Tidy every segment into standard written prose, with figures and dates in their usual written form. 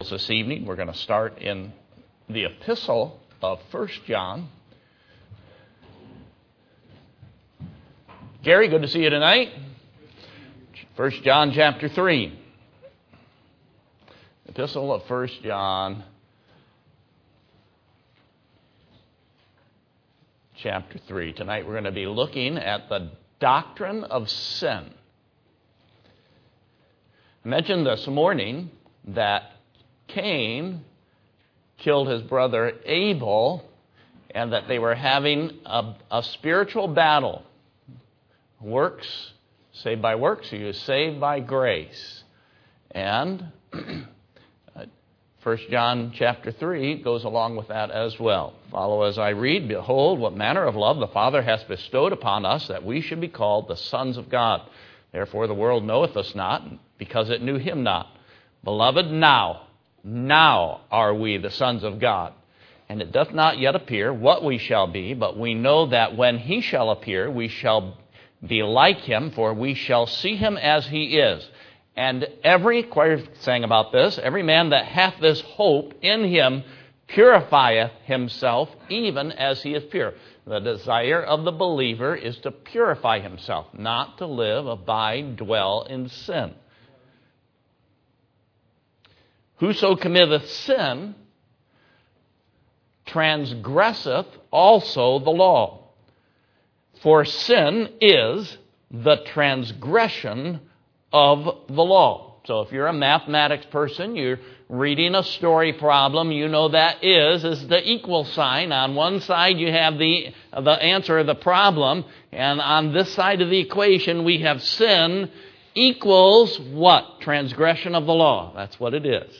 This evening, we're going to start in the epistle of 1 John. Gary, good to see you tonight. 1 John chapter 3. Epistle of 1 John chapter 3. Tonight we're going to be looking at the doctrine of sin. I mentioned this morning that Cain killed his brother Abel and that they were having a spiritual battle. Works, saved by works, he was saved by grace. And 1 John chapter 3 goes along with that as well. Follow as I read. Behold, what manner of love the Father hath bestowed upon us, that we should be called the sons of God. Therefore the world knoweth us not, because it knew him not. Beloved, now are we the sons of God. And it doth not yet appear what we shall be, but we know that when he shall appear, we shall be like him, for we shall see him as he is. And every man that hath this hope in him purifieth himself, even as he is pure. The desire of the believer is to purify himself, not to live, abide, dwell in sin. Whoso committeth sin transgresseth also the law. For sin is the transgression of the law. So if you're a mathematics person, you're reading a story problem, you know that is the equal sign. On one side you have the answer of the problem, and on this side of the equation we have sin equals what? Transgression of the law. That's what it is.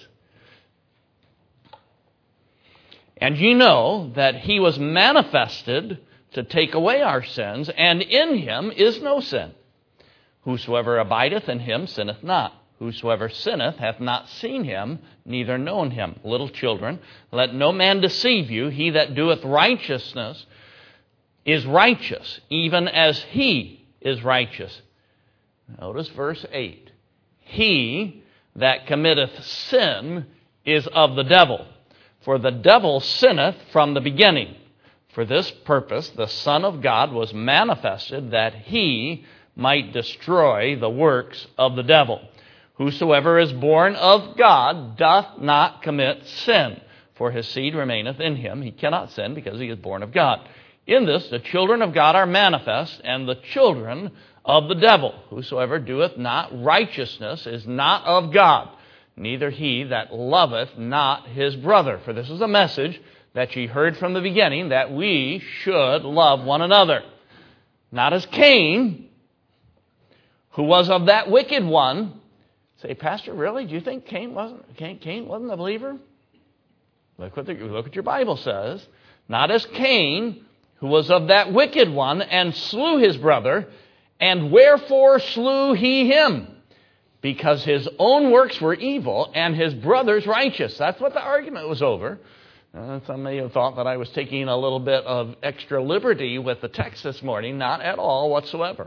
And you know that he was manifested to take away our sins, and in him is no sin. Whosoever abideth in him sinneth not. Whosoever sinneth hath not seen him, neither known him. Little children, let no man deceive you. He that doeth righteousness is righteous, even as he is righteous. Notice verse 8. He that committeth sin is of the devil. For the devil sinneth from the beginning. For this purpose the Son of God was manifested, that he might destroy the works of the devil. Whosoever is born of God doth not commit sin, for his seed remaineth in him. He cannot sin, because he is born of God. In this the children of God are manifest, and the children of the devil. Whosoever doeth not righteousness is not of God, neither he that loveth not his brother. For this is a message that ye heard from the beginning, that we should love one another. Not as Cain, who was of that wicked one. Say, Pastor, really? Do you think Cain wasn't a believer? Look what your Bible says. Not as Cain, who was of that wicked one, and slew his brother. And wherefore slew he him? Because his own works were evil, and his brother's righteous. That's what the argument was over. Some may have thought that I was taking a little bit of extra liberty with the text this morning. Not at all whatsoever.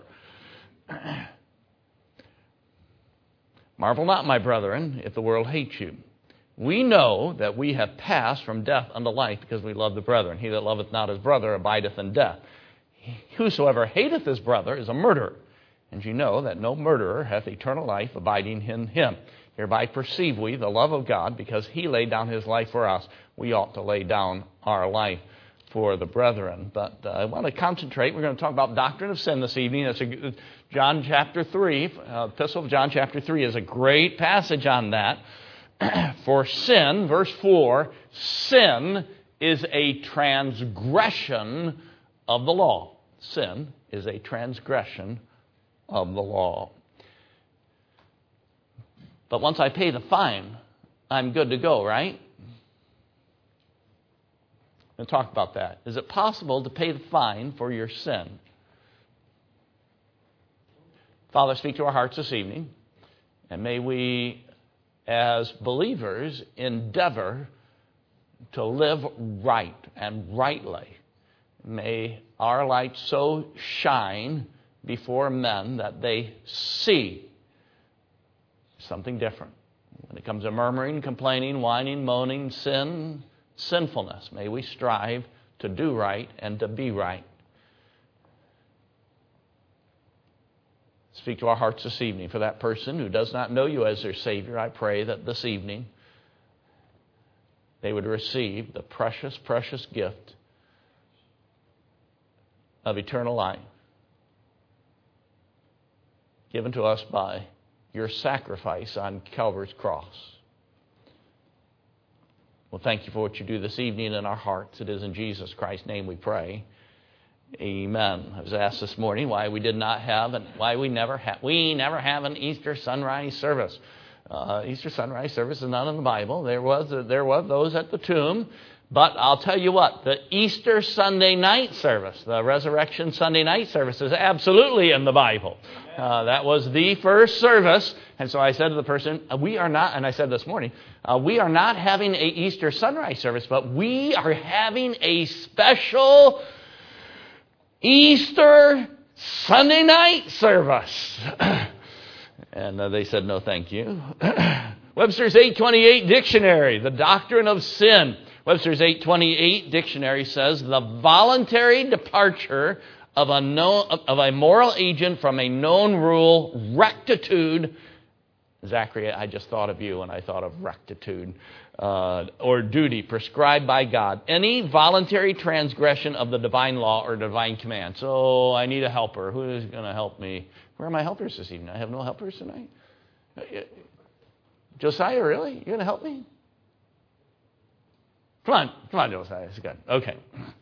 Marvel not, my brethren, if the world hates you. We know that we have passed from death unto life, because we love the brethren. He that loveth not his brother abideth in death. Whosoever hateth his brother is a murderer. And you know that no murderer hath eternal life abiding in him. Hereby perceive we the love of God, because he laid down his life for us. We ought to lay down our life for the brethren. But I want to concentrate. We're going to talk about doctrine of sin this evening. That's John chapter 3. Epistle of John chapter 3 is a great passage on that. For sin, verse 4, sin is a transgression of the law. Sin is a transgression of the law. But once I pay the fine, I'm good to go, right? We'll talk about that. Is it possible to pay the fine for your sin? Father, speak to our hearts this evening, and may we, as believers, endeavor to live right and rightly. May our light so shine before men that they see something different. When it comes to murmuring, complaining, whining, moaning, sinfulness, may we strive to do right and to be right. Speak to our hearts this evening. For that person who does not know you as their Savior, I pray that this evening they would receive the precious, precious gift of eternal life given to us by your sacrifice on Calvary's cross. Well, thank you for what you do this evening in our hearts. It is in Jesus Christ's name we pray. Amen. I was asked this morning why we never have an Easter sunrise service. Easter sunrise service is not in the Bible. There was those at the tomb. But I'll tell you what, the Easter Sunday night service, the Resurrection Sunday night service is absolutely in the Bible. That was the first service. And so I said to the person, we are not, and I said this morning, we are not having a Easter sunrise service, but we are having a special Easter Sunday night service. And they said, no, thank you. Webster's 828 Dictionary, the doctrine of sin. Webster's 828 Dictionary says, the voluntary departure of a moral agent from a known rule, rectitude. Zachary, I just thought of you when I thought of rectitude, or duty prescribed by God. Any voluntary transgression of the divine law or divine command. So I need a helper. Who is going to help me? Where are my helpers this evening? I have no helpers tonight. Josiah, really? You're going to help me? Come on, Josiah. It's good. Okay.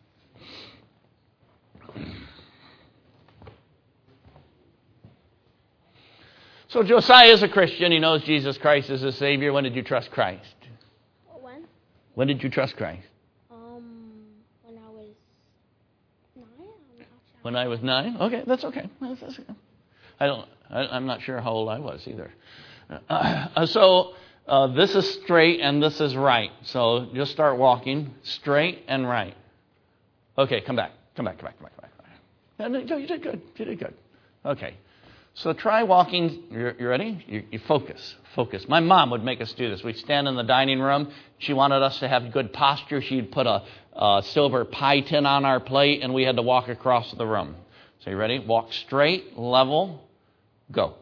So Josiah is a Christian. He knows Jesus Christ is his Savior. When did you trust Christ? When? When did you trust Christ? When I was 9. When I was 9? Okay, that's okay. That's okay. I'm not sure how old I was either. So this is straight and this is right. So just start walking straight and right. Okay, come back. No, you did good. You did good. Okay. So try walking. You ready? You focus. My mom would make us do this. We'd stand in the dining room. She wanted us to have good posture. She'd put a silver pie tin on our plate, and we had to walk across the room. So you ready? Walk straight, level, go.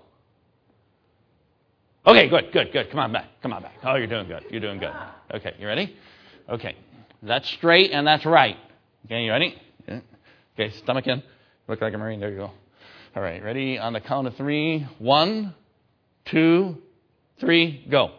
Okay, good. Come on back. Oh, you're doing good. Okay, you ready? Okay. That's straight and that's right. Okay, you ready? Yeah. Okay, stomach in. Look like a Marine. There you go. All right, ready? On the count of 3. 1, 2, 3, go.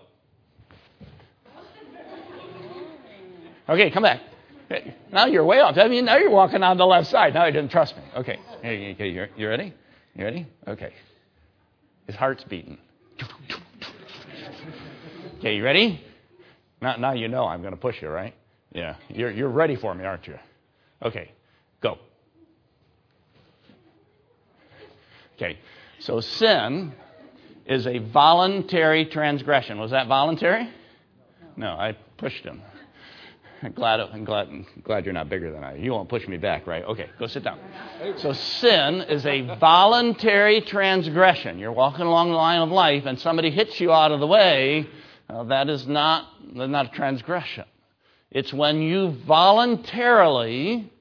Okay, come back. Okay, now you're way off. I mean, now you're walking on the left side. Now you didn't trust me. Okay, you ready? You ready? Okay. His heart's beating. Okay, you ready? Now you know I'm going to push you, right? Yeah, you're ready for me, aren't you? Okay, go. Okay, so sin is a voluntary transgression. Was that voluntary? No, I pushed him. I'm glad you're not bigger than I am. You won't push me back, right? Okay, go sit down. So sin is a voluntary transgression. You're walking along the line of life and somebody hits you out of the way. That is not a transgression. It's when you voluntarily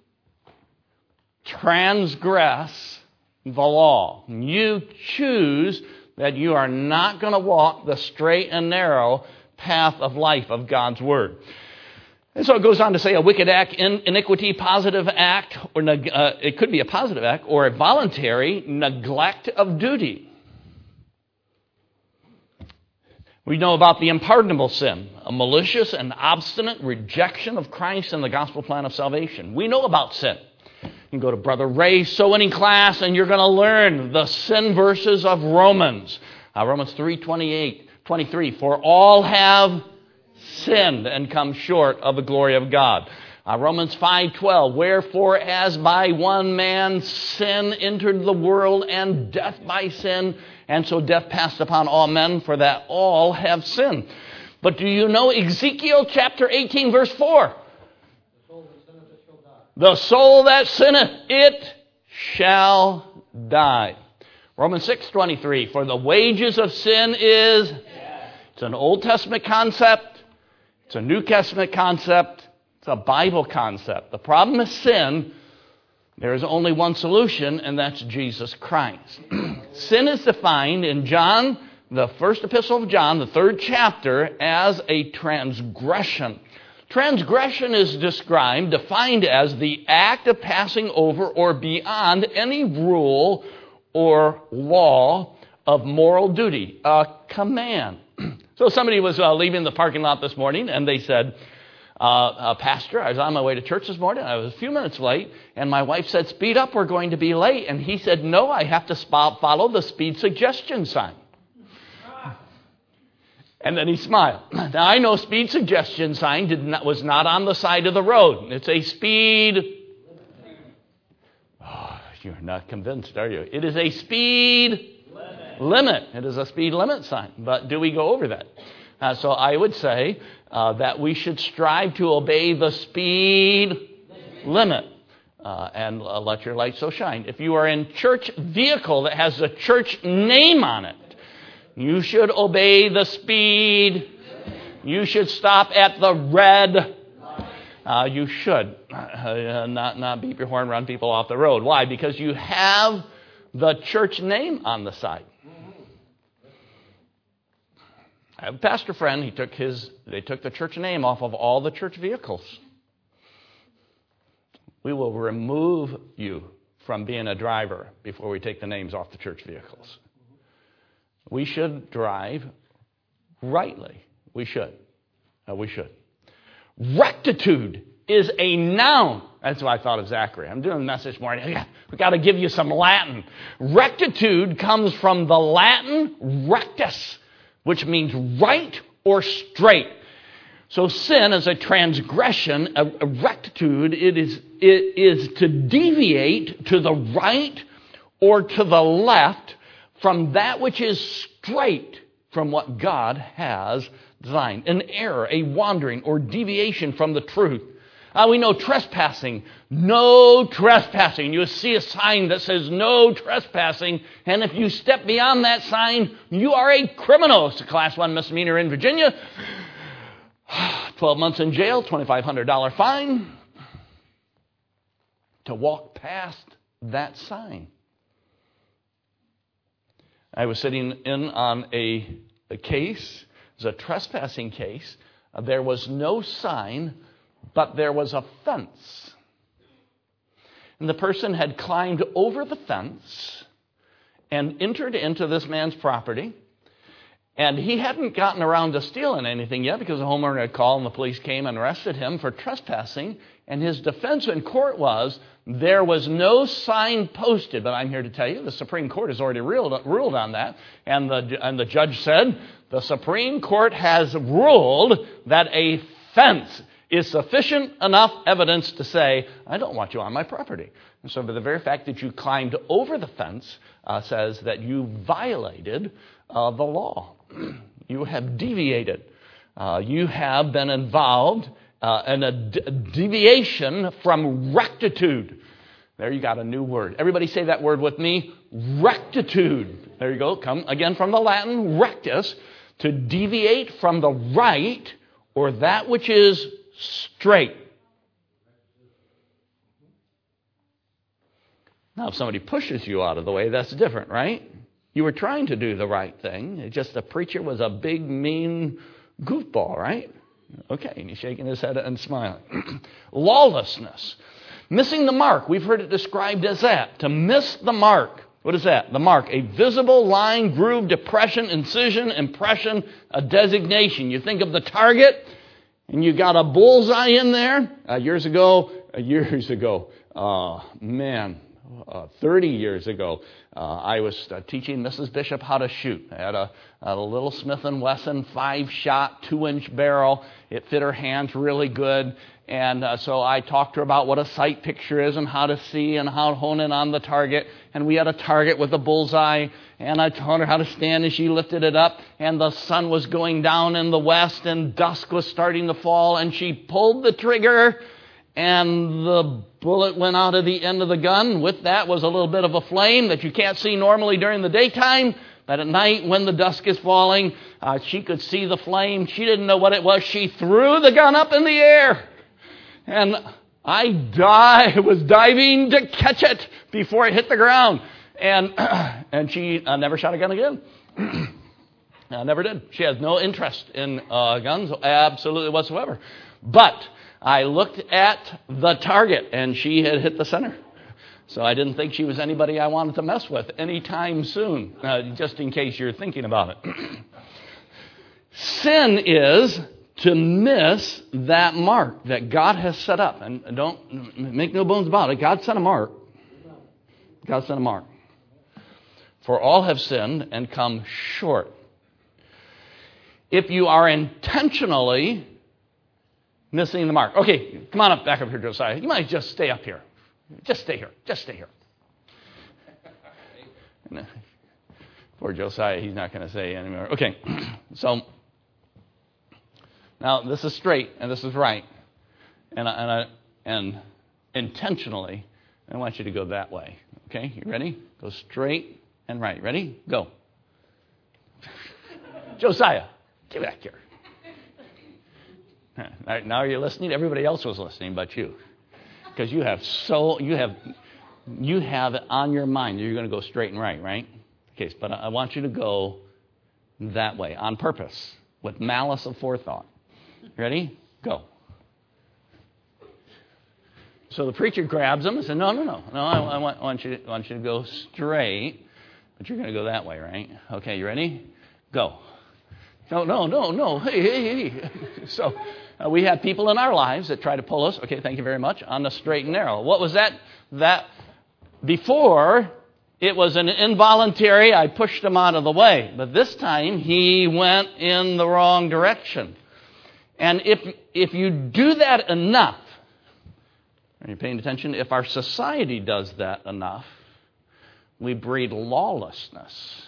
transgress the law. You choose that you are not going to walk the straight and narrow path of life of God's Word. And so it goes on to say a wicked act, iniquity, positive act, or it could be a positive act, or a voluntary neglect of duty. We know about the unpardonable sin, a malicious and obstinate rejection of Christ and the gospel plan of salvation. We know about sin. You can go to Brother Ray's sewing class and you're going to learn the sin verses of Romans. Romans 3:23, for all have sinned and come short of the glory of God. Romans 5:12, wherefore as by one man sin entered the world and death by sin, and so death passed upon all men, for that all have sinned. But do you know Ezekiel chapter 18 verse 4? The soul that sinneth, it shall die. Romans 6:23, for the wages of sin is... It's an Old Testament concept. It's a New Testament concept. It's a Bible concept. The problem is sin. There is only one solution, and that's Jesus Christ. Sin is defined in John, the first epistle of John, the 3rd chapter, as a transgression. Transgression is defined as the act of passing over or beyond any rule or law of moral duty, a command. So somebody was leaving the parking lot this morning, and they said, Pastor, I was on my way to church this morning. I was a few minutes late, and my wife said, speed up, we're going to be late. And he said, no, I have to follow the speed suggestion sign. And then he smiled. Now, I know speed suggestion sign was not on the side of the road. It's a speed... Oh, you're not convinced, are you? It is a speed limit. It is a speed limit sign. But do we go over that? So I would say that we should strive to obey the speed limit. And let your light so shine. If you are in church vehicle that has a church name on it, you should obey the speed. You should stop at the red. You should not beep your horn, run people off the road. Why? Because you have the church name on the side. I have a pastor friend. They took the church name off of all the church vehicles. We will remove you from being a driver before we take the names off the church vehicles. We should drive rightly. We should. Rectitude is a noun. That's why I thought of Zachary. I'm doing a message this morning. We've got to give you some Latin. Rectitude comes from the Latin rectus, which means right or straight. So sin is a transgression, a rectitude. It is to deviate to the right or to the left from that which is straight from what God has designed. An error, a wandering, or deviation from the truth. We know trespassing. No trespassing. You see a sign that says no trespassing, and if you step beyond that sign, you are a criminal. It's a Class 1 misdemeanor in Virginia. 12 months in jail, $2,500 fine to walk past that sign. I was sitting in on a case. It was a trespassing case. There was no sign, but there was a fence. And the person had climbed over the fence and entered into this man's property. And he hadn't gotten around to stealing anything yet because the homeowner had called and the police came and arrested him for trespassing. And his defense in court was, there was no sign posted. But I'm here to tell you, the Supreme Court has already ruled on that. And the judge said, the Supreme Court has ruled that a fence is sufficient enough evidence to say, I don't want you on my property. And so the very fact that you climbed over the fence says that you violated the law. You have deviated. You have been involved in a deviation from rectitude. There you got a new word. Everybody say that word with me. Rectitude. There you go. Come again from the Latin rectus, to deviate from the right or that which is straight. Now, if somebody pushes you out of the way, that's different, right? You were trying to do the right thing. It's just the preacher was a big, mean goofball, right? Okay, and he's shaking his head and smiling. Lawlessness. Missing the mark. We've heard it described as that. To miss the mark. What is that? The mark. A visible line, groove, depression, incision, impression, a designation. You think of the target, and you got a bullseye in there. Years ago, 30 years ago, I was teaching Mrs. Bishop how to shoot. I had a little Smith & Wesson 5-shot, 2-inch barrel. It fit her hands really good. And so I talked to her about what a sight picture is and how to see and how to hone in on the target. And we had a target with a bullseye. And I taught her how to stand, and she lifted it up. And the sun was going down in the west, and dusk was starting to fall. And she pulled the trigger, and the bullet went out of the end of the gun. With that was a little bit of a flame that you can't see normally during the daytime. that at night when the dusk is falling, she could see the flame. She didn't know what it was. She threw the gun up in the air. And I was diving to catch it before it hit the ground. And she never shot a gun again. Never did. She has no interest in guns, absolutely whatsoever. But I looked at the target, and she had hit the center. So I didn't think she was anybody I wanted to mess with anytime soon, just in case you're thinking about it. Sin is to miss that mark that God has set up. And don't make no bones about it. God set a mark. God set a mark. For all have sinned and come short. If you are intentionally missing the mark. Okay, come on up, back up here, Josiah. You might just stay up here. Just stay here. Just stay here. Poor Josiah, he's not going to say anymore. Okay, so now this is straight and this is right. And intentionally, I want you to go that way. Okay, you ready? Go straight and right. Ready? Go. Josiah, get back here. Now you're listening. Everybody else was listening but you. Because you have it on your mind that you're going to go straight and right? Okay, but I want you to go that way on purpose with malice of forethought. Ready? Go. So the preacher grabs him and says, No. I want you to go straight, but you're going to go that way, right? Okay, you ready? Go. No. Hey. So we have people in our lives that try to pull us, okay, thank you very much, on the straight and narrow. What was that? That before, it was an involuntary, I pushed him out of the way. But this time, he went in the wrong direction. And if you do that enough, are you paying attention? If our society does that enough, we breed lawlessness.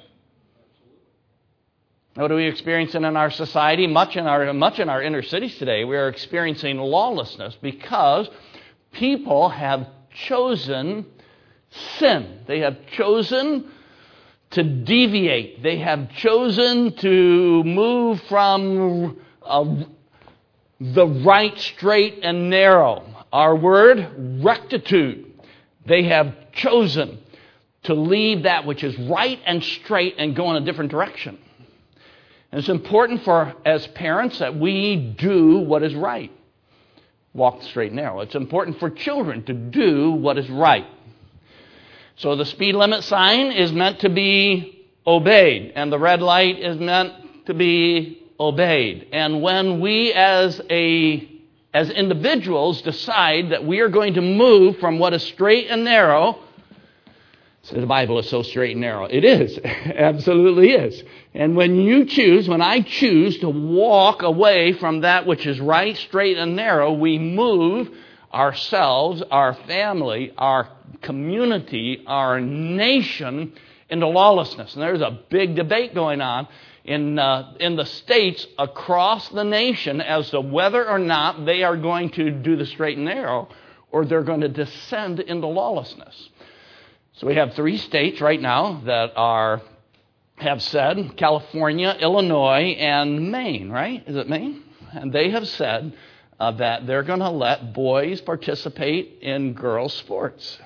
What are we experiencing in our society? Much in our inner cities today, we are experiencing lawlessness because people have chosen sin. They have chosen to deviate. They have chosen to move from the right, straight, and narrow. Our word, rectitude. They have chosen to leave that which is right and straight and go in a different direction. And it's important for, as parents, that we do what is right. Walk the straight and narrow. It's important for children to do what is right. So the speed limit sign is meant to be obeyed, and the red light is meant to be obeyed. And when we as individuals decide that we are going to move from what is straight and narrow, so the Bible is so straight and narrow. It is. Absolutely is. And when I choose to walk away from that which is right, straight, and narrow, we move ourselves, our family, our community, our nation into lawlessness. And there's a big debate going on in the states across the nation as to whether or not they are going to do the straight and narrow or they're going to descend into lawlessness. So we have 3 states right now that have said, California, Illinois, and Maine, right? Is it Maine? And they have said that they're going to let boys participate in girls' sports.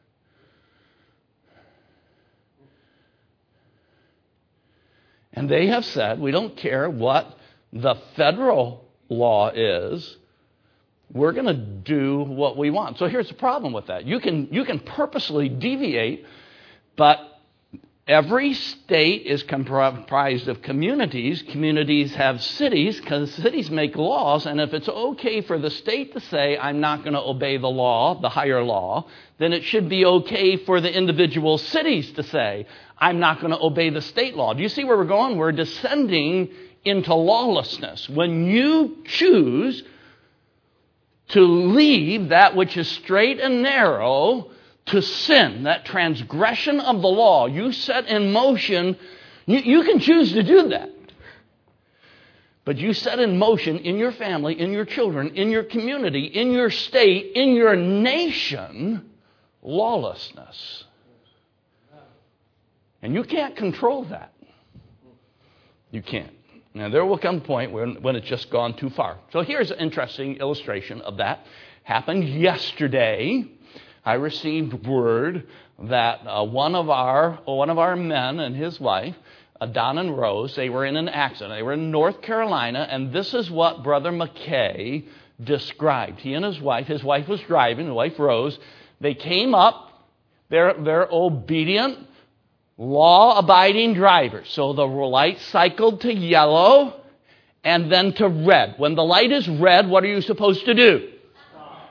And they have said, we don't care what the federal law is, we're going to do what we want. So here's the problem with that. You can purposely deviate, but every state is comprised of communities. Communities have cities because cities make laws. And if it's okay for the state to say, I'm not going to obey the law, the higher law, then it should be okay for the individual cities to say, I'm not going to obey the state law. Do you see where we're going? We're descending into lawlessness. When you choose to leave that which is straight and narrow to sin, that transgression of the law, you set in motion, you can choose to do that. But you set in motion in your family, in your children, in your community, in your state, in your nation, lawlessness. And you can't control that. You can't. Now, there will come a point when it's just gone too far. So here's an interesting illustration of that. Happened yesterday. I received word that one of our men and his wife, Don and Rose, they were in an accident. They were in North Carolina, and this is what Brother McKay described. He and his wife was driving, the wife Rose. They came up. They're obedient, law-abiding drivers. So the light cycled to yellow and then to red. When the light is red, what are you supposed to do? Stop.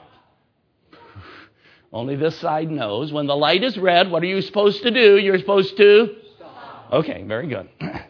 Only this side knows. When the light is red, what are you supposed to do? You're supposed to stop. Okay, very good.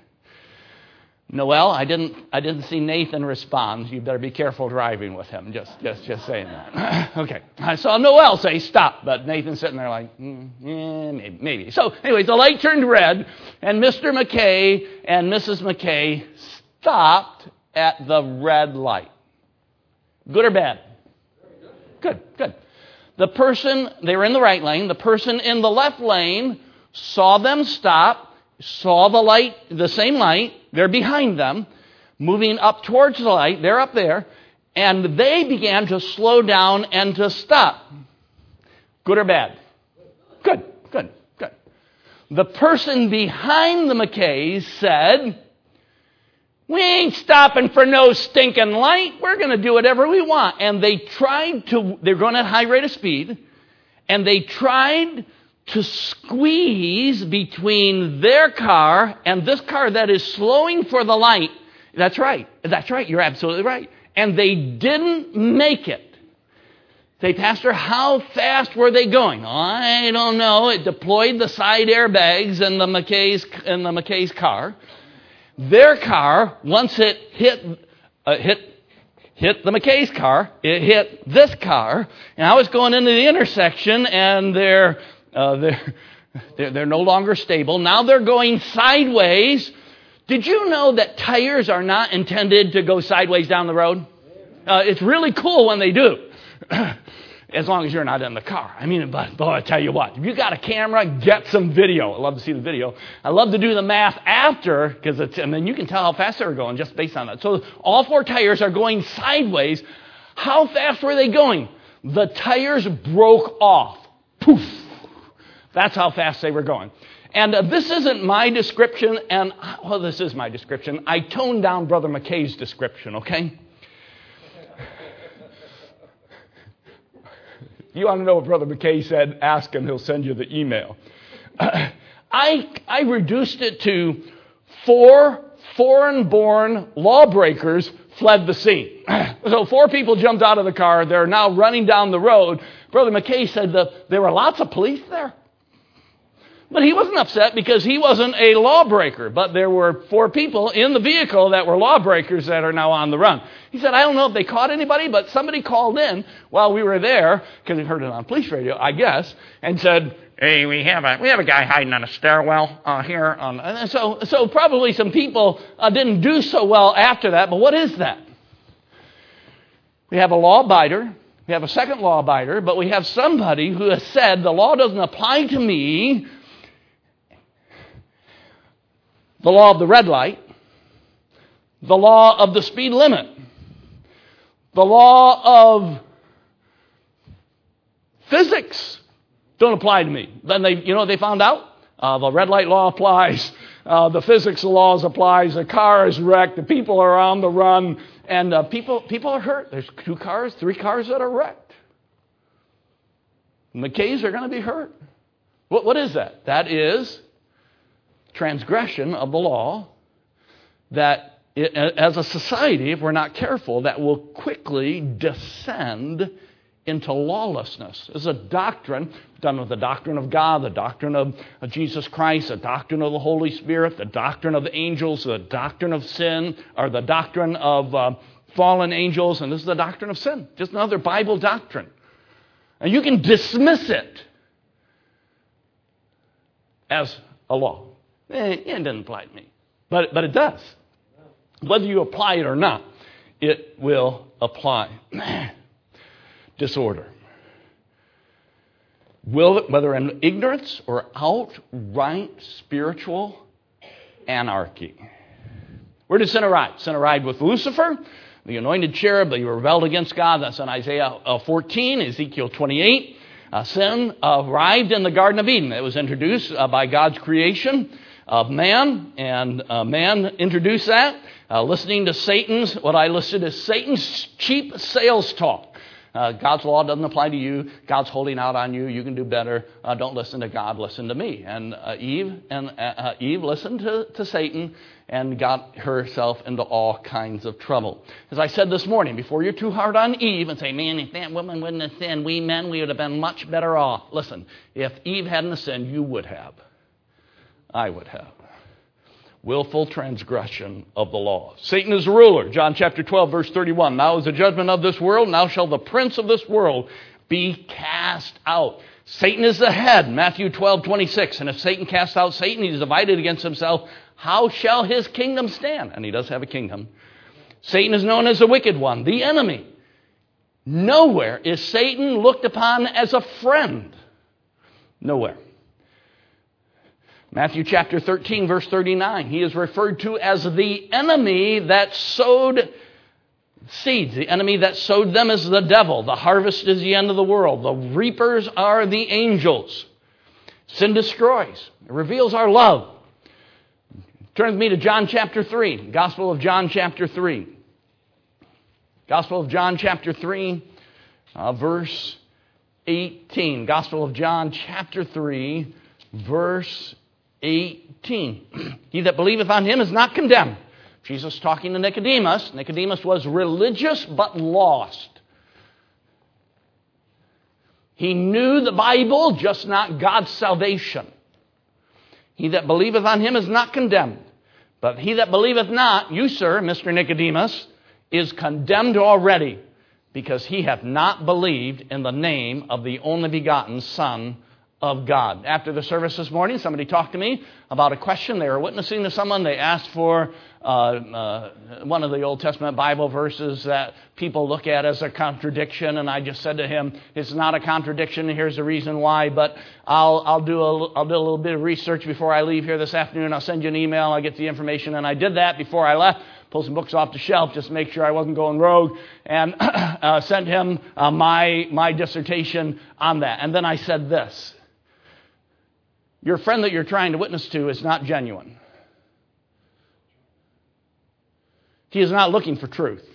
Noel, I didn't see Nathan respond. You better be careful driving with him. Just saying that. Okay. I saw Noel say stop, but Nathan's sitting there like, maybe. So, anyways, the light turned red, and Mr. McKay and Mrs. McKay stopped at the red light. Good or bad? Good. The person, they were in the right lane. The person in the left lane saw them stop, saw the light, the same light. They're behind them, moving up towards the light. They're up there. And they began to slow down and to stop. Good or bad? Good. The person behind the McKays said, we ain't stopping for no stinking light. We're going to do whatever we want. And they're going at a high rate of speed, and they tried to squeeze between their car and this car that is slowing for the light. That's right. You're absolutely right. And they didn't make it. Say, Pastor, how fast were they going? I don't know. It deployed the side airbags in the McKay's car. Their car, once it hit the McKay's car, it hit this car. And I was going into the intersection, and they're no longer stable. Now they're going sideways. Did you know that tires are not intended to go sideways down the road? It's really cool when they do. As long as you're not in the car. But I tell you what, if you got a camera, get some video. I love to see the video. I love to do the math after, and then you can tell how fast they were going just based on that. So all four tires are going sideways. How fast were they going? The tires broke off. Poof. That's how fast they were going. And this isn't my description, this is my description. I toned down Brother McKay's description, okay? If you want to know what Brother McKay said, ask him. He'll send you the email. I reduced it to 4 foreign-born lawbreakers fled the scene. So 4 people jumped out of the car. They're now running down the road. Brother McKay said that there were lots of police there. But he wasn't upset because he wasn't a lawbreaker. But there were 4 people in the vehicle that were lawbreakers that are now on the run. He said, I don't know if they caught anybody, but somebody called in while we were there, because he heard it on police radio, I guess, and said, hey, we have a guy hiding on a stairwell here. And so probably some people didn't do so well after that. But what is that? We have a law-abider. We have a second law-abider. But we have somebody who has said, the law doesn't apply to me. The law of the red light, the law of the speed limit, the law of physics don't apply to me. Then they found out? The red light law applies, the physics laws applies, the car is wrecked, the people are on the run, and people are hurt. There's 2 cars, 3 cars that are wrecked. McKays are going to be hurt. What is that? That is transgression of the law that, as a society, if we're not careful, that will quickly descend into lawlessness. It's a doctrine done with the doctrine of God, the doctrine of Jesus Christ, the doctrine of the Holy Spirit, the doctrine of the angels, the doctrine of sin, or the doctrine of fallen angels, and this is the doctrine of sin. Just another Bible doctrine. And you can dismiss it as a law. It doesn't apply to me. But it does. Whether you apply it or not, it will apply. Disorder. whether in ignorance or outright spiritual anarchy. Where did sin arrive? Sin arrived with Lucifer, the anointed cherub. They rebelled against God. That's in Isaiah 14, Ezekiel 28. Sin arrived in the Garden of Eden. It was introduced by God's creation of man, and man introduced that, listening to Satan's, what I listed as Satan's cheap sales talk. God's law doesn't apply to you. God's holding out on you. You can do better. Don't listen to God. Listen to me. And Eve listened to Satan and got herself into all kinds of trouble. As I said this morning, before you're too hard on Eve and say, man, if that woman wouldn't have sinned, we men, we would have been much better off. Listen, if Eve hadn't sinned, you would have. I would have. Willful transgression of the law. Satan is the ruler. John chapter 12, verse 31. Now is the judgment of this world. Now shall the prince of this world be cast out. Satan is the head. Matthew 12, 26. And if Satan casts out Satan, he is divided against himself. How shall his kingdom stand? And he does have a kingdom. Satan is known as the wicked one, the enemy. Nowhere is Satan looked upon as a friend. Nowhere. Matthew chapter 13, verse 39. He is referred to as the enemy that sowed seeds. The enemy that sowed them is the devil. The harvest is the end of the world. The reapers are the angels. Sin destroys. It reveals our love. Turn with me to John chapter 3. Gospel of John chapter 3. Gospel of John chapter 3, verse 18. Gospel of John chapter 3, verse 18. He that believeth on him is not condemned. Jesus talking to Nicodemus. Nicodemus was religious but lost. He knew the Bible, just not God's salvation. He that believeth on him is not condemned. But he that believeth not, you, sir, Mr. Nicodemus, is condemned already, because he hath not believed in the name of the only begotten Son of God. After the service this morning, somebody talked to me about a question. They were witnessing to someone. They asked for one of the Old Testament Bible verses that people look at as a contradiction, and I just said to him, it's not a contradiction, and here's the reason why, but I'll do a little bit of research before I leave here this afternoon. I'll send you an email. I'll get the information, and I did that before I left. Pulled some books off the shelf just to make sure I wasn't going rogue, and sent him my dissertation on that. And then I said this: your friend that you're trying to witness to is not genuine. He is not looking for truth.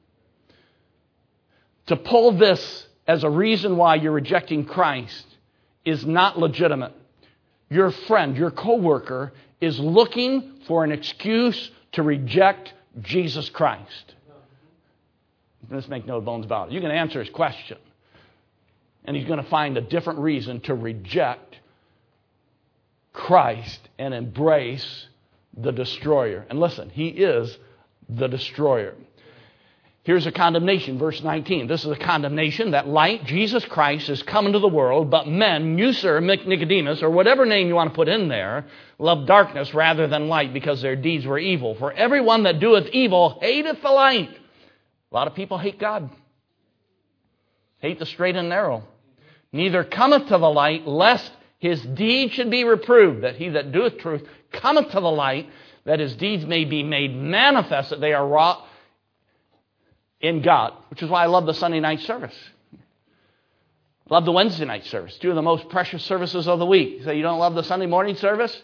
To pull this as a reason why you're rejecting Christ is not legitimate. Your friend, your coworker, is looking for an excuse to reject Jesus Christ. Let's make no bones about it. You can answer his question, and he's going to find a different reason to reject Christ and embrace the destroyer. And listen, he is the destroyer. Here's a condemnation, verse 19. This is a condemnation that light, Jesus Christ, is come into the world, but men, you, sir, Nicodemus, or whatever name you want to put in there, love darkness rather than light, because their deeds were evil. For everyone that doeth evil hateth the light. A lot of people hate God. Hate the straight and narrow. Neither cometh to the light, lest his deeds should be reproved. That he that doeth truth cometh to the light, that his deeds may be made manifest, that they are wrought in God. Which is why I love the Sunday night service. Love the Wednesday night service. Two of the most precious services of the week. You say you don't love the Sunday morning service?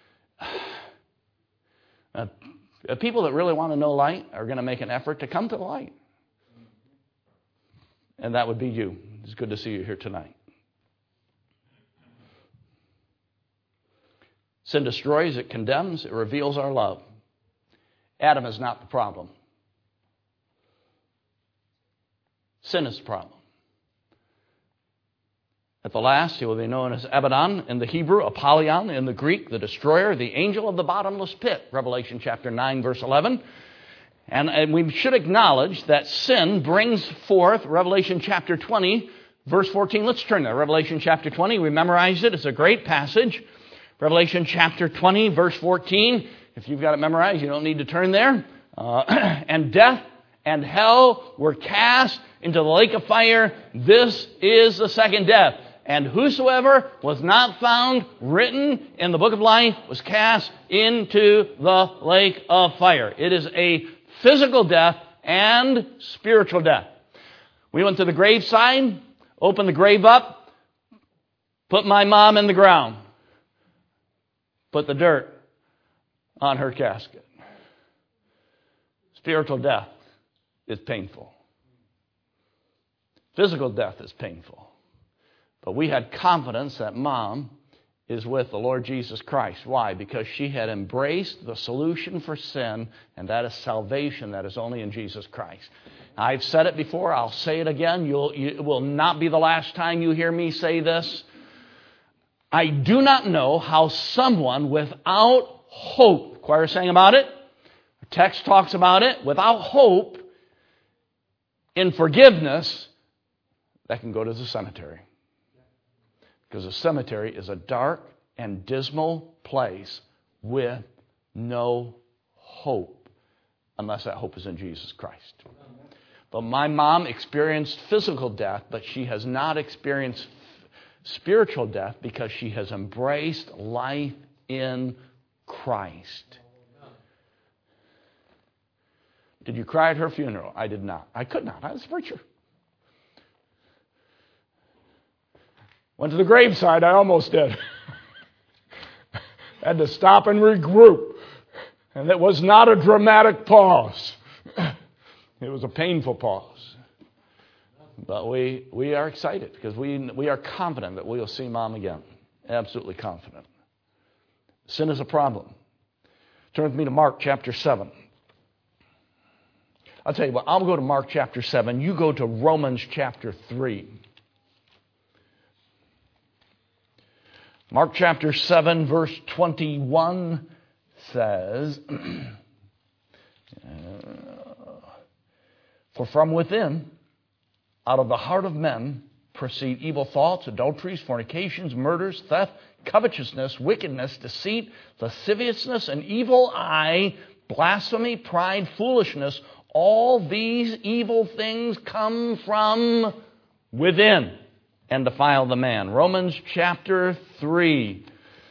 People that really want to know light are going to make an effort to come to the light. And that would be you. It's good to see you here tonight. Sin destroys, it condemns, it reveals our love. Adam is not the problem. Sin is the problem. At the last, he will be known as Abaddon in the Hebrew, Apollyon in the Greek, the destroyer, the angel of the bottomless pit, Revelation chapter 9, verse 11. And we should acknowledge that sin brings forth, Revelation chapter 20, verse 14. Let's turn there. Revelation chapter 20, we memorized it. It's a great passage. Revelation chapter 20, verse 14. If you've got it memorized, you don't need to turn there. And death and hell were cast into the lake of fire. This is the second death. And whosoever was not found written in the book of life was cast into the lake of fire. It is a physical death and spiritual death. We went to the graveside, opened the grave up, put my mom in the ground, put the dirt on her casket. Spiritual death is painful. Physical death is painful. But we had confidence that Mom is with the Lord Jesus Christ. Why? Because she had embraced the solution for sin, and that is salvation that is only in Jesus Christ. I've said it before. I'll say it again. It will not be the last time you hear me say this. I do not know how someone without hope, the choir sang about it, the text talks about it, without hope in forgiveness, that can go to the cemetery. Because the cemetery is a dark and dismal place with no hope, unless that hope is in Jesus Christ. But my mom experienced physical death, but she has not experienced spiritual death because she has embraced life in Christ. Did you cry at her funeral? I did not. I could not. I was a preacher. Went to the graveside, I almost did. Had to stop and regroup. And it was not a dramatic pause. It was a painful pause. But we are excited because we are confident that we will see Mom again. Absolutely confident. Sin is a problem. Turn with me to Mark chapter 7. I'll tell you what, I'll go to Mark chapter 7. You go to Romans chapter 3. Mark chapter 7, verse 21 says, for from within, out of the heart of men, proceed evil thoughts, adulteries, fornications, murders, theft, covetousness, wickedness, deceit, lasciviousness, an evil eye, blasphemy, pride, foolishness. All these evil things come from within and defile the man. Romans chapter 3.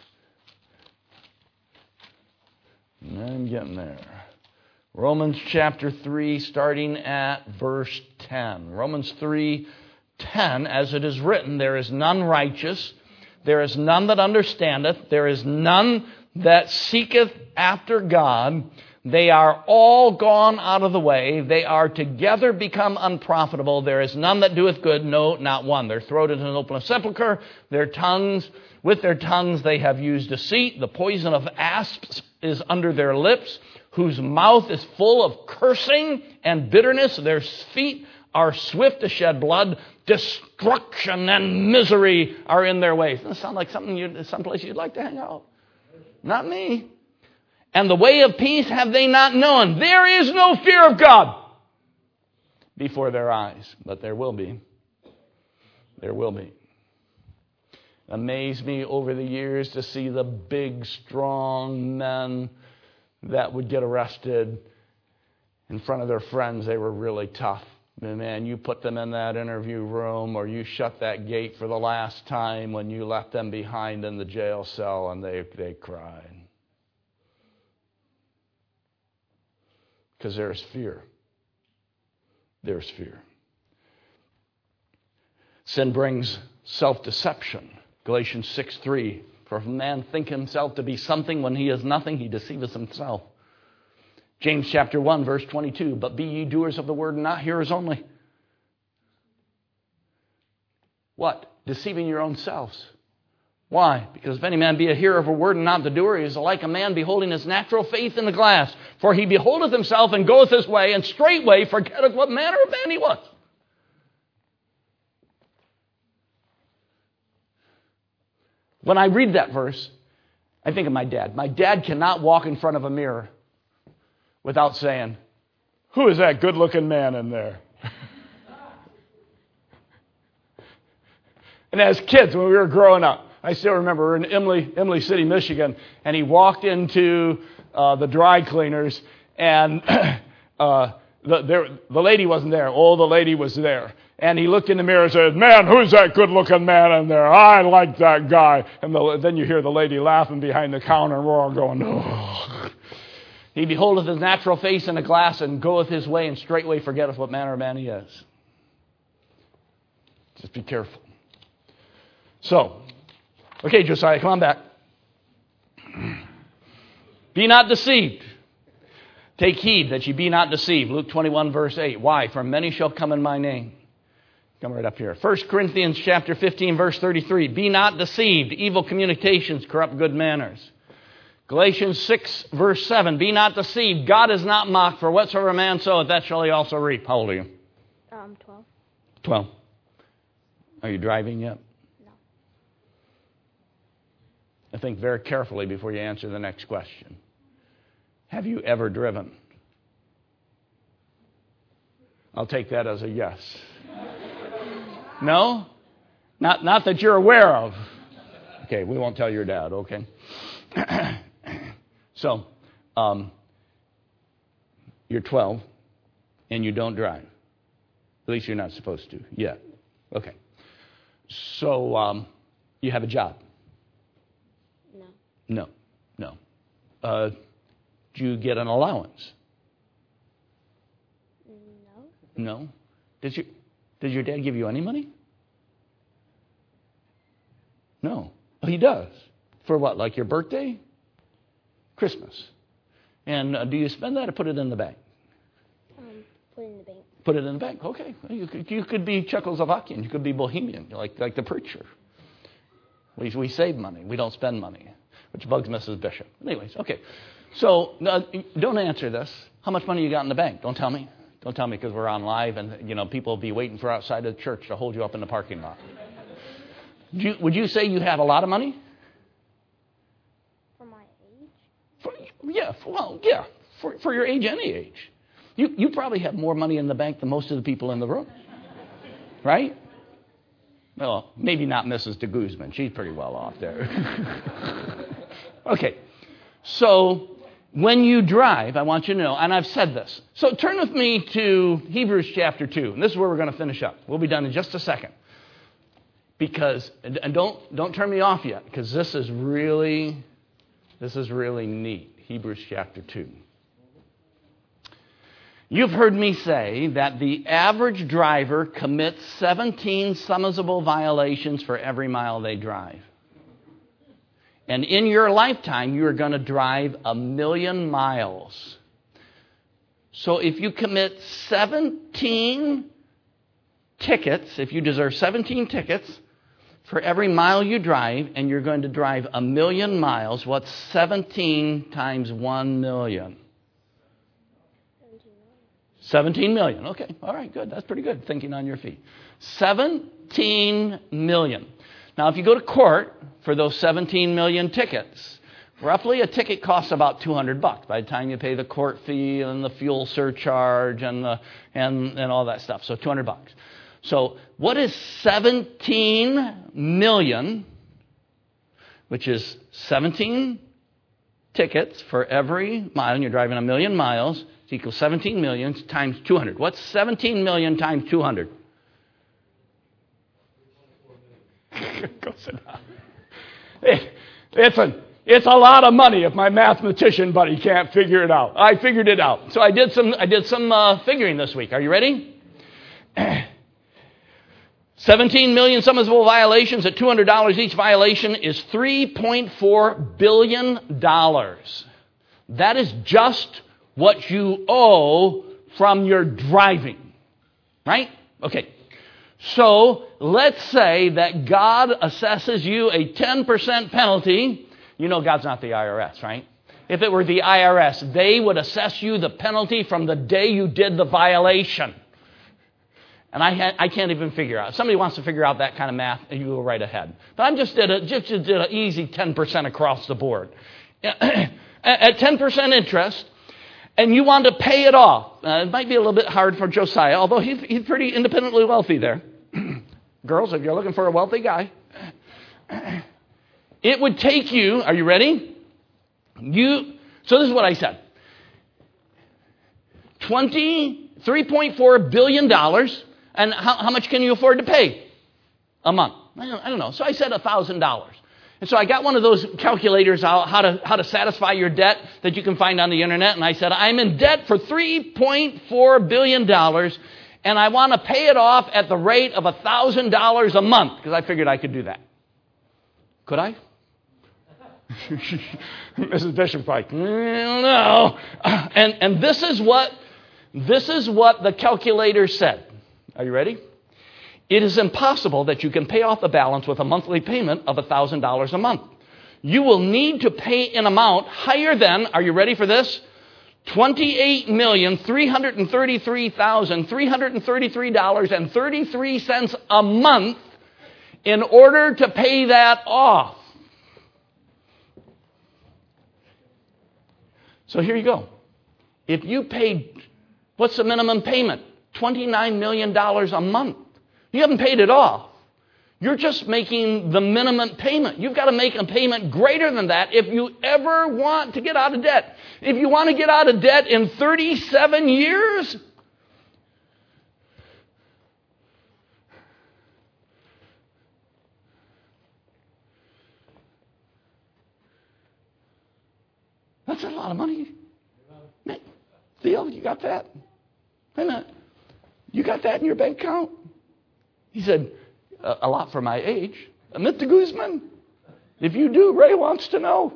I'm getting there. Romans chapter 3, starting at verse 10. Romans 3:10, as it is written, there is none righteous, there is none that understandeth, there is none that seeketh after God. They are all gone out of the way. They are together become unprofitable. There is none that doeth good, no, not one. Their throat is an open sepulchre. With their tongues they have used deceit. The poison of asps is under their lips, whose mouth is full of cursing and bitterness. Their feet are swift to shed blood. Destruction and misery are in their ways. Doesn't that sound like someplace you'd like to hang out? Not me. And the way of peace have they not known. There is no fear of God before their eyes. But there will be. There will be. Amazed me over the years to see the big, strong men that would get arrested in front of their friends. They were really tough. And man, you put them in that interview room or you shut that gate for the last time when you left them behind in the jail cell and they cried. Because there's fear. There's fear. Sin brings self-deception. Galatians 6:3. For if a man think himself to be something when he is nothing, he deceiveth himself. James chapter 1, verse 22. But be ye doers of the word and not hearers only. What? Deceiving your own selves. Why? Because if any man be a hearer of a word and not the doer, he is like a man beholding his natural faith in the glass. For he beholdeth himself and goeth his way, and straightway forgetteth what manner of man he was. When I read that verse, I think of my dad. My dad cannot walk in front of a mirror without saying, who is that good-looking man in there? And as kids, when we were growing up, I still remember we were in Imlay City, Michigan, and he walked into the dry cleaners, and The lady wasn't there. Oh, the lady was there. And he looked in the mirror and said, man, who's that good-looking man in there? I like that guy. And then you hear the lady laughing behind the counter, and we're all going, oh. He beholdeth his natural face in a glass, and goeth his way, and straightway forgetteth what manner of man he is. Just be careful. So, okay, Josiah, come on back. Be not deceived. Take heed that ye be not deceived. Luke 21, verse 8. Why? For many shall come in my name. Come right up here. 1 Corinthians chapter 15, verse 33. Be not deceived. Evil communications corrupt good manners. Galatians 6, verse 7. Be not deceived. God is not mocked. For whatsoever a man soweth, that shall he also reap. How old are you? 12. 12. Are you driving yet? No. I think very carefully before you answer the next question. Have you ever driven? I'll take that as a yes. No? Not that you're aware of. Okay, we won't tell your dad, okay? So, you're 12 and you don't drive. At least you're not supposed to yet. Okay. So, you have a job? No. No. Do you get an allowance? No. No. Did your dad give you any money? No. Oh, he does. For what? Like your birthday? Christmas. And do you spend that or put it in the bank? Put it in the bank. Put it in the bank. Okay. You could be Czechoslovakian. You could be Bohemian, like the preacher. We save money. We don't spend money, which bugs Mrs. Bishop. Anyways, okay. So don't answer this. How much money you got in the bank? Don't tell me. Don't tell me because we're on live and people will be waiting for outside of the church to hold you up in the parking lot. Would you say you have a lot of money? For my age? For your age, any age. You probably have more money in the bank than most of the people in the room. Right? Well, maybe not Mrs. de Guzman. She's pretty well off there. Okay. So, when you drive, I want you to know, and I've said this. So turn with me to Hebrews chapter 2. And this is where we're going to finish up. We'll be done in just a second. Because, and don't turn me off yet, because this is really neat. Hebrews chapter 2. You've heard me say that the average driver commits 17 summarizable violations for every mile they drive. And in your lifetime, you are going to drive 1,000,000 miles. So if you commit 17 tickets, if you deserve 17 tickets for every mile you drive, and you're going to drive 1,000,000 miles, what's 17 times 1,000,000? 17 million. Okay, all right, good. That's pretty good, thinking on your feet. 17 million. Now, if you go to court for those 17 million tickets, roughly a ticket costs about $200 by the time you pay the court fee and the fuel surcharge and all that stuff. So $200. So what is 17 million, which is 17 tickets for every mile, and you're driving 1,000,000 miles, it equals 17 million times 200. What's 17 million times 200? Go sit down. It's a lot of money if my mathematician buddy can't figure it out. I figured it out. So I did some figuring this week. Are you ready? 17 million summarizable violations at $200 each violation is $3.4 billion. That is just what you owe from your driving. Right? Okay. So let's say that God assesses you a 10% penalty. You know God's not the IRS, right? If it were the IRS, they would assess you the penalty from the day you did the violation. And I can't even figure out. If somebody wants to figure out that kind of math, you go right ahead. But I just did an easy 10% across the board. At 10% interest, and you want to pay it off. It might be a little bit hard for Josiah, although he's pretty independently wealthy there. Girls, if you're looking for a wealthy guy, it would take you, are you ready? So this is what I said. $3.4 billion. And how much can you afford to pay a month? I don't know. So I said $1,000. And so I got one of those calculators out, how to satisfy your debt that you can find on the internet. And I said, I'm in debt for $3.4 billion, and I want to pay it off at the rate of $1,000 a month, because I figured I could do that. Could I? Mrs. Bishop's like, no. And this is what the calculator said. Are you ready? It is impossible that you can pay off the balance with a monthly payment of $1,000 a month. You will need to pay an amount higher than, are you ready for this? $28,333,333.33 a month in order to pay that off. So here you go. If you paid, what's the minimum payment? $29 million a month. You haven't paid it off. You're just making the minimum payment. You've got to make a payment greater than that if you ever want to get out of debt. If you want to get out of debt in 37 years, that's a lot of money. Man, Theo, you got that? Wait a minute. You got that in your bank account? He said, a lot for my age. Mr. Guzman, if you do, Ray wants to know.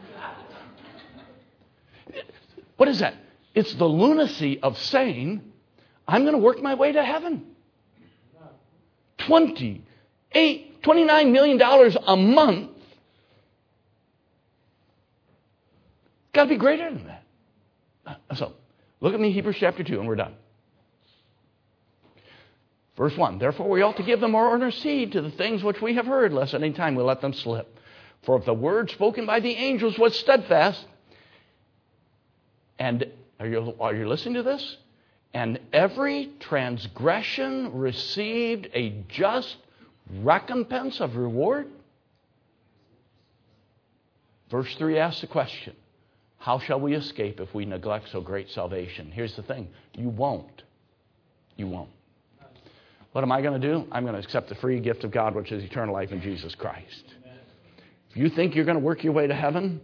What is that? It's the lunacy of saying, I'm going to work my way to heaven. $29 million a month. Got to be greater than that. So, look at me, Hebrews chapter 2, and we're done. Verse 1, therefore we ought to give the more earnest heed to the things which we have heard, lest at any time we let them slip. For if the word spoken by the angels was steadfast, and are you listening to this? And every transgression received a just recompense of reward. Verse 3 asks the question, how shall we escape if we neglect so great salvation? Here's the thing, you won't. You won't. What am I going to do? I'm going to accept the free gift of God, which is eternal life in Jesus Christ. If you think you're going to work your way to heaven,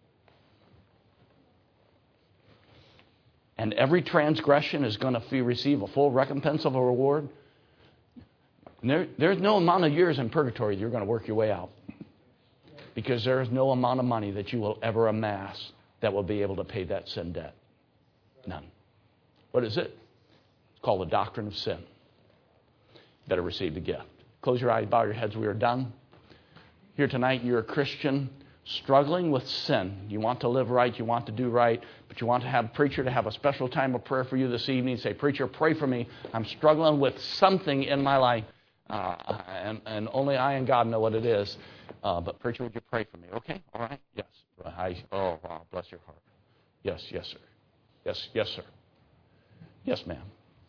and every transgression is going to receive a full recompense of a reward, there's no amount of years in purgatory that you're going to work your way out. Because there is no amount of money that you will ever amass that will be able to pay that sin debt. None. What is it? It's called the doctrine of sin. Better receive the gift. Close your eyes, bow your heads. We are done. Here tonight, you're a Christian struggling with sin. You want to live right. You want to do right. But you want to have a preacher to have a special time of prayer for you this evening. Say, preacher, pray for me. I'm struggling with something in my life. And only I and God know what it is. But preacher, would you pray for me? Okay? All right? Yes. Oh, wow. Bless your heart. Yes, sir. Yes, sir. Yes, ma'am.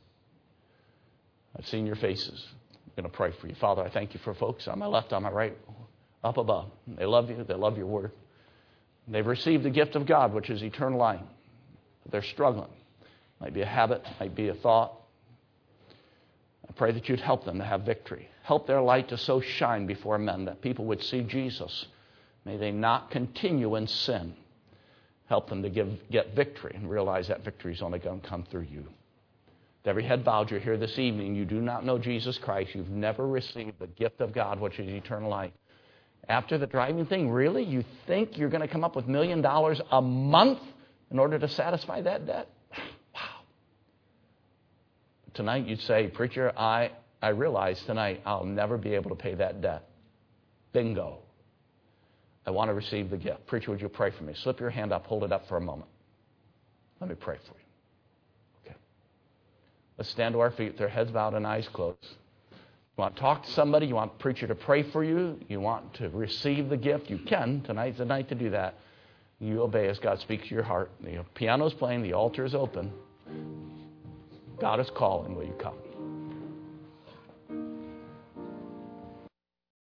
I've seen your faces. I'm going to pray for you. Father, I thank you for folks on my left, on my right, up above. They love you. They love your word. They've received the gift of God, which is eternal life. But they're struggling. Might be a habit. Might be a thought. I pray that you'd help them to have victory. Help their light to so shine before men that people would see Jesus. May they not continue in sin. Help them to get victory and realize that victory is only going to come through you. With every head bowed, you're here this evening. You do not know Jesus Christ. You've never received the gift of God, which is eternal life. After the driving thing, really? You think you're going to come up with $1 million a month in order to satisfy that debt? Wow. Tonight you'd say, preacher, I realize tonight I'll never be able to pay that debt. Bingo. I want to receive the gift. Preacher, would you pray for me? Slip your hand up. Hold it up for a moment. Let me pray for you. Okay. Let's stand to our feet with our heads bowed and eyes closed. You want to talk to somebody? You want the preacher to pray for you? You want to receive the gift? You can. Tonight's the night to do that. You obey as God speaks to your heart. The piano's playing. The altar is open. God is calling. Will you come?